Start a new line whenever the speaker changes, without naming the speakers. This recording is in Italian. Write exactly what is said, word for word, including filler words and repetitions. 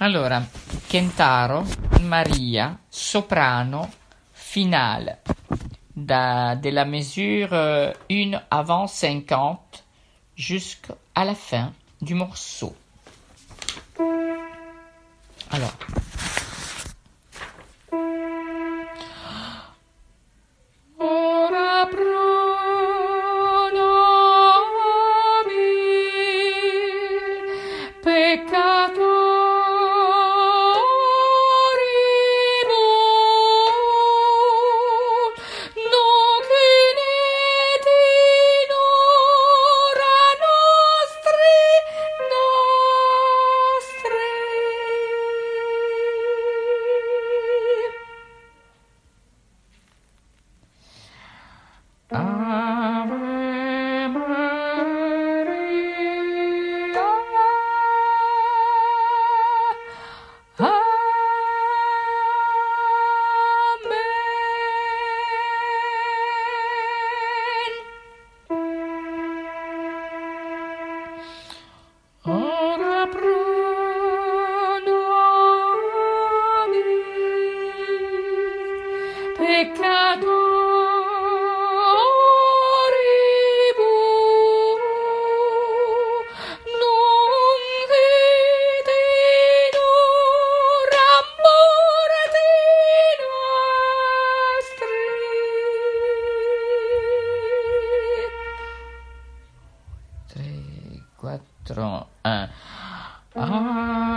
Allora, Kentaro, Maria, soprano, finale, da, de la mesure un avant cinquante jusqu'à la fin du morceau. Alors, ora pro nobis peccatoribus nunc in et in hora nostri nostri. Ave Maria. Amen. Ora pro nobis peccatoribus nunc et in hora mortis nostri. tre, quattro, un.